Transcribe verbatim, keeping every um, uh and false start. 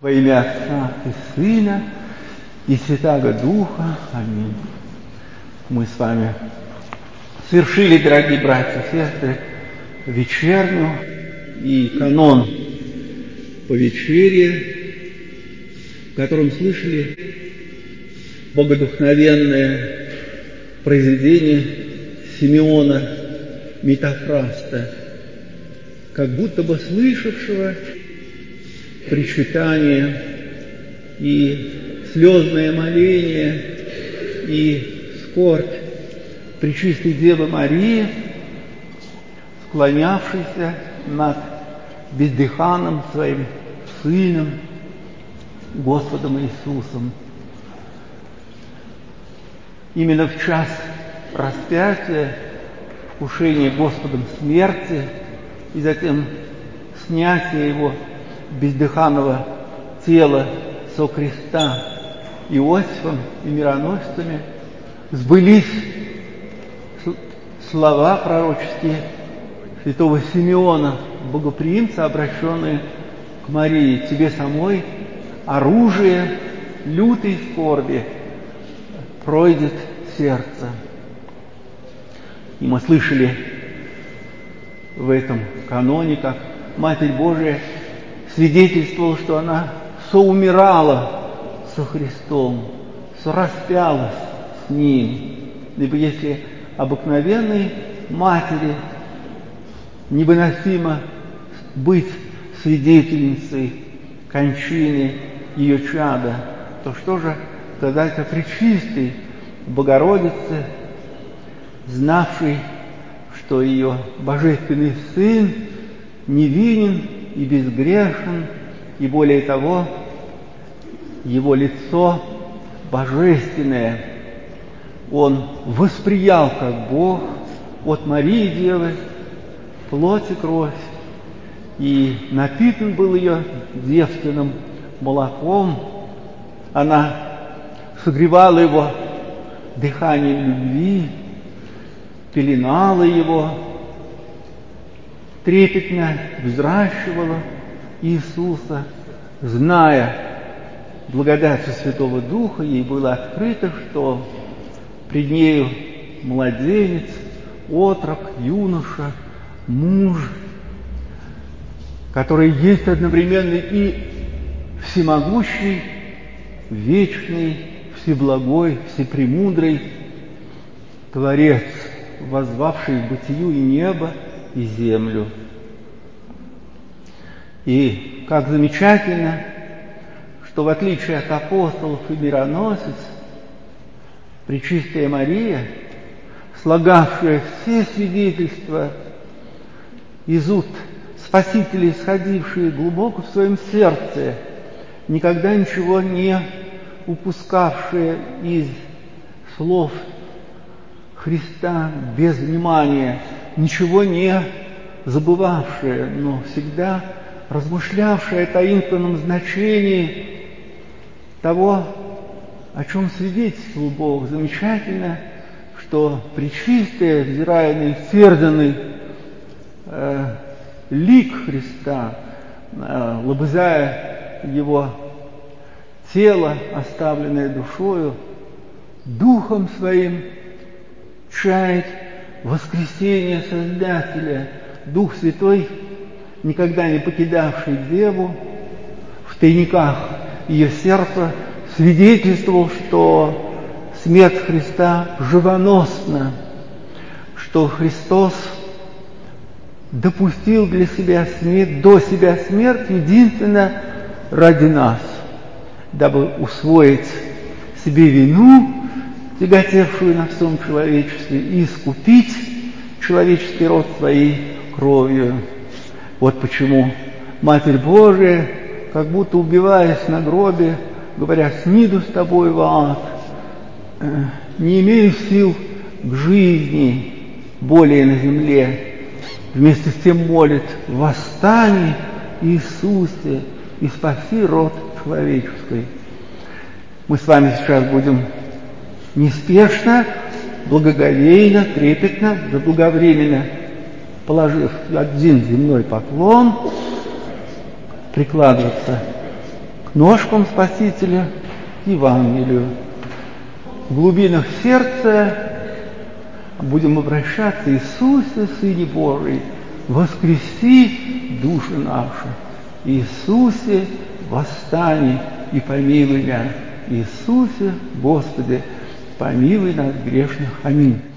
Во имя Отца и Сына и Святаго Духа. Аминь. Мы с вами совершили, дорогие братья и сестры, вечерню и канон по вечере, в котором слышали богодухновенное произведение Симеона Метафраста, как будто бы слышавшего причитание и слезное моление и скорбь Пречистой Девы Марии, склонявшейся над бездыханным своим Сыном, Господом Иисусом. Именно в час распятия, вкушения Господом смерти и затем снятия Его бездыханного тела со креста Иосифом и мироносцами сбылись слова пророческие святого Симеона, богоприимца, обращенные к Марии: «Тебе самой оружие лютой скорби пройдет сердце». И мы слышали в этом каноне, как Матерь Божия свидетельствовала, что она соумирала со Христом, сораспялась с Ним. Ибо если обыкновенной матери невыносимо быть свидетельницей кончины ее чада, то что же сказать о Пречистой Богородице, знавшей, что ее Божественный Сын невинен и безгрешен, и более того, его лицо божественное он восприял как Бог от Марии Девы, плоть и кровь, и напитан был ее девственным молоком. Она согревала его дыханием любви, пеленала его, трепетно взращивала Иисуса, зная благодатью Святого Духа, ей было открыто, что пред нею младенец, отрок, юноша, муж, который есть одновременно и всемогущий, вечный, всеблагой, всепремудрый Творец, воззвавший к бытию и небо, и землю. И как замечательно, что в отличие от апостолов и мироносец, Пречистая Мария, слагавшая все свидетельства из уст Спасителя, исходившие глубоко в своем сердце, никогда ничего не упускавшая из слов Христа без внимания, ничего не забывавшая, но всегда размышлявшая о таинственном значении того, о чем свидетельствовал Бог. Замечательно, что Пречистая, взирая на исцерзанный э, лик Христа, э, лобызая его тело, оставленное душою, духом своим чает воскресение Создателя. Дух Святой, никогда не покидавший Деву, в тайниках ее сердца свидетельствовал, что смерть Христа живоносна, что Христос допустил для себя смерть, до себя смерть единственно ради нас, дабы усвоить себе вину, тяготевшую на всем человечестве, и искупить человеческий род своей кровью. Вот почему Матерь Божия, как будто убиваясь на гробе, говоря: «Сниду с тобой в ад, не имею сил к жизни более на земле», вместе с тем молит: «Восстань, Иисусе, и спаси род человеческий». Мы с вами сейчас будем неспешно, благоговейно, трепетно, заблаговременно, положив один земной поклон, прикладываться к к ножкам Спасителя, к Евангелию. В глубинах сердца будем обращаться: Иисусе, Сыне Божий, воскреси души наши. Иисусе, восстань и помилуй меня. Иисусе, Господи, помилуй нас грешных. Аминь.